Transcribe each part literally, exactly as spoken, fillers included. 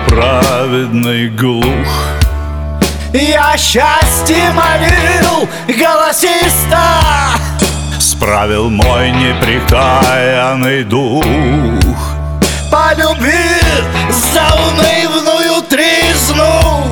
праведный глух. Я счастье молил голосисто, справил мой непрекаянный дух. По любви за унывную тризну.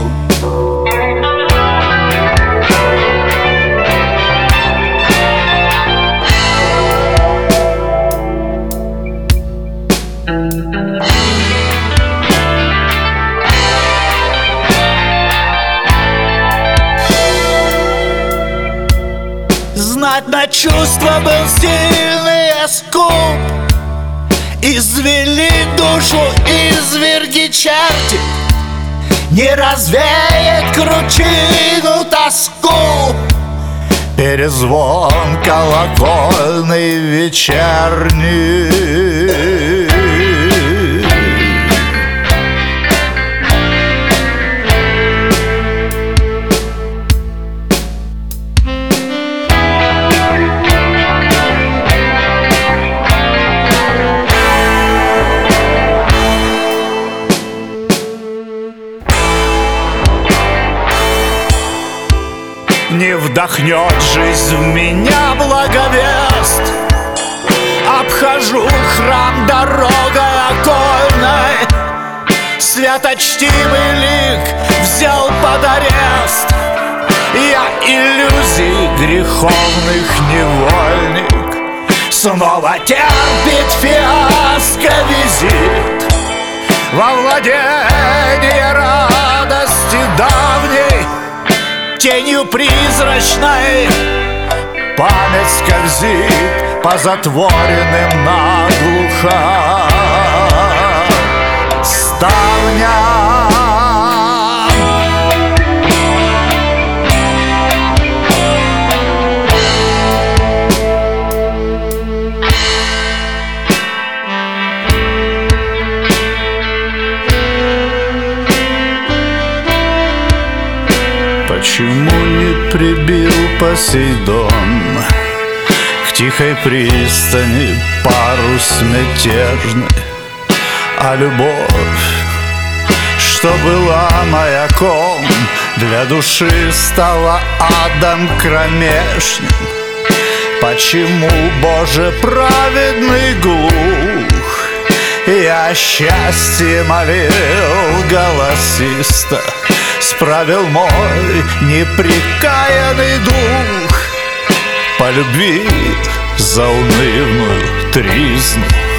Знать на чувства был сильный и скуп. Извели душу изверги черти, не развеет кручину тоску. Перезвон колокольный вечерний. Не вдохнет жизнь в меня благовест. Обхожу храм дорогой окольной. Святочтимый лик взял под арест. Я иллюзий греховных невольник. Снова терпит фиаско визит во владение радости давней. Тенью призрачной память скользит по затворенным наглухо ставням. Почему не прибил Посейдон к тихой пристани парус мятежный? А любовь, что была маяком для души, стала адом кромешным. Почему, Боже, праведный глух? Я счастье молил голосисто, справил мой непрекаянный дух. По любви за унывную тризну.